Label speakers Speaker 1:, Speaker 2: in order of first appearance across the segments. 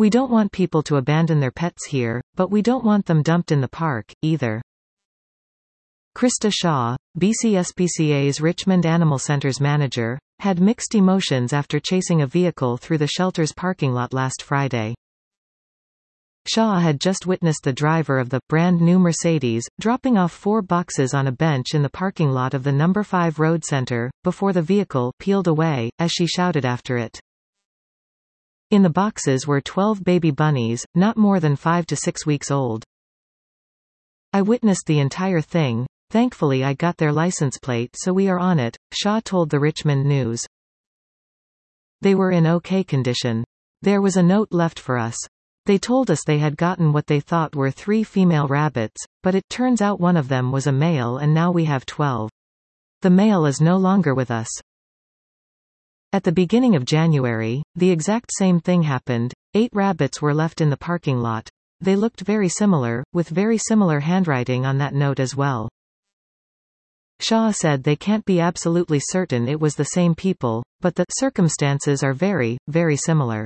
Speaker 1: We don't want people to abandon their pets here, but we don't want them dumped in the park, either. Krista Shaw, BCSPCA's Richmond Animal Center's manager, had mixed emotions after chasing a vehicle through the shelter's parking lot last Friday. Shaw had just witnessed the driver of the brand-new Mercedes dropping off 4 boxes on a bench in the parking lot of the No. 5 Road Center, before the vehicle peeled away, as she shouted after it. In the boxes were 12 baby bunnies, not more than 5 to 6 weeks old. I witnessed the entire thing. Thankfully I got their license plate, so we are on it, Shaw told the Richmond News. They were in okay condition. There was a note left for us. They told us they had gotten what they thought were 3 female rabbits, but it turns out one of them was a male and now we have 12. The male is no longer with us. At the beginning of January, the exact same thing happened. 8 rabbits were left in the parking lot. They looked very similar, with very similar handwriting on that note as well. Shaw said they can't be absolutely certain it was the same people, but the circumstances are very, very similar.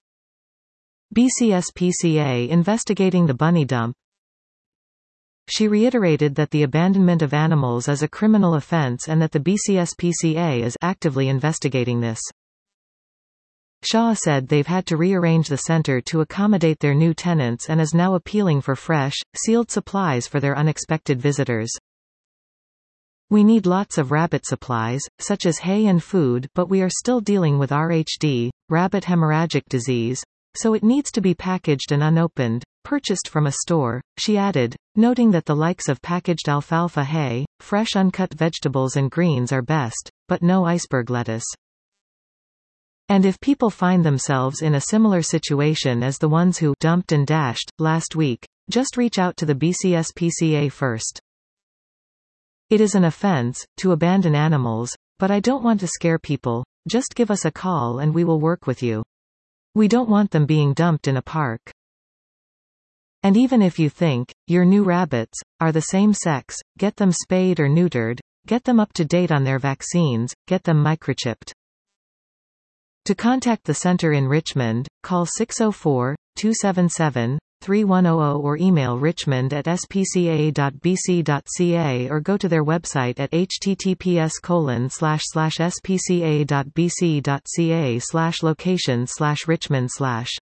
Speaker 1: BCSPCA investigating the bunny dump. She reiterated that the abandonment of animals is a criminal offense and that the BCSPCA is actively investigating this. Shaw said they've had to rearrange the center to accommodate their new tenants and is now appealing for fresh, sealed supplies for their unexpected visitors. We need lots of rabbit supplies, such as hay and food, but we are still dealing with RHD, rabbit hemorrhagic disease, so it needs to be packaged and unopened, purchased from a store, she added, noting that the likes of packaged alfalfa hay, fresh uncut vegetables and greens are best, but no iceberg lettuce. And if people find themselves in a similar situation as the ones who dumped and dashed last week, just reach out to the BCSPCA first. It is an offense to abandon animals, but I don't want to scare people. Just give us a call and we will work with you. We don't want them being dumped in a park. And even if you think your new rabbits are the same sex, get them spayed or neutered, get them up to date on their vaccines, get them microchipped. To contact the center in Richmond, call 604-277-3100 or email richmond@spca.bc.ca or go to their website at https://spca.bc.ca/location/Richmond/.